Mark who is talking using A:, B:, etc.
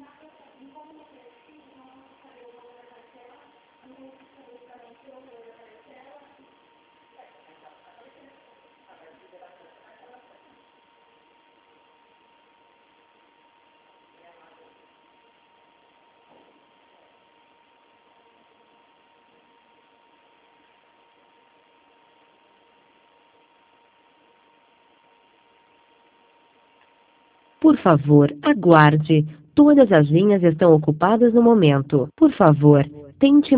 A: Por favor, aguarde. Todas as linhas estão ocupadas no momento. Por favor, tente